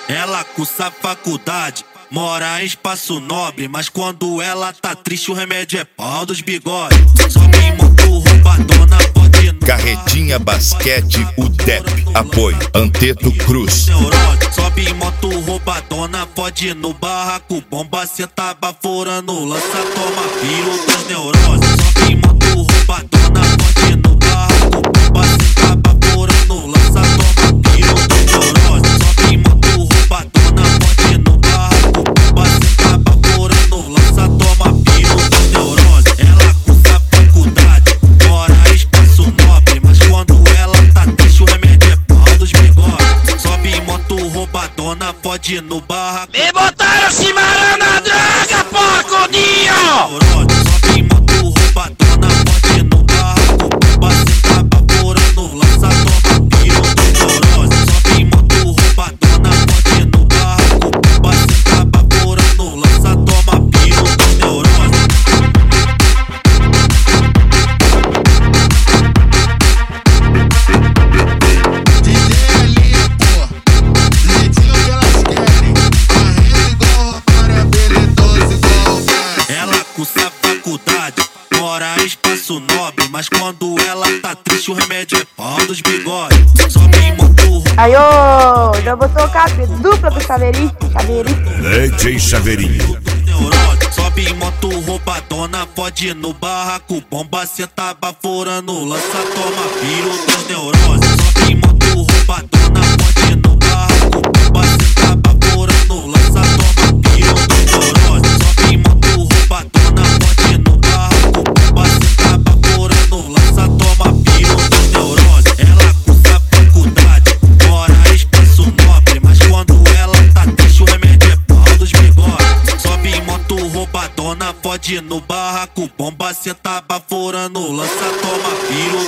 Ela cursa faculdade, mora em espaço nobre, mas quando ela tá triste o remédio é pau dos bigodes. Sobe em moto roubadona, pode no Carretinha Basquete UDEP. Apoio Anteto Cruz. neurose. Sobe em moto roubadona, pode no barraco, bomba, senta baforando, lança, toma piro das neuroses. Sobe em moto roubadona, pode no barraco, bomba, senta baforando, lança, toma piro das neuroses. Sobe em moto roubadona, pode no barraco, bomba, senta baforando, lança, toma piro das neuroses. Ela cursa faculdade, mora em espaço nobre, mas quando ela tá triste o remédio é pau dos bigodes. Sobe em moto roubadona, pode no barraco. Me botaram cimarrão na droga, porcudinho! Sobe em moto roubadona, pode no barraco, bomba, senta baforando, lança, toma piro das neuroses. Sobe em moto roubadona, pode no barraco, bomba, senta baforando, lança, toma piro das neuroses. Ela cursa faculdade, mora em espaço nobre, mas quando ela tá triste o remédio é pau dos bigodes. Sobe em moto Aí, ô, já vou tocar dupla pro Chaveirinho. DJ Chaveirinho. neurose. Sobe em moto roubadona, pode no barraco, bomba, senta baforando, lança, toma piro das neuroses. Sobe em moto roubadona, pode no barraco, bomba, senta baforando, lança, toma piro das neuroses. Sobe em moto roubadona, pode no barraco, bomba, senta baforando, lança, toma piro das neuroses. Ela cursa faculdade, mora em espaço nobre, mas quando ela tá triste o remédio é pau dos bigodes. Sobe em moto roubadona, pode no barraco, bomba, senta baforando, lança, toma piro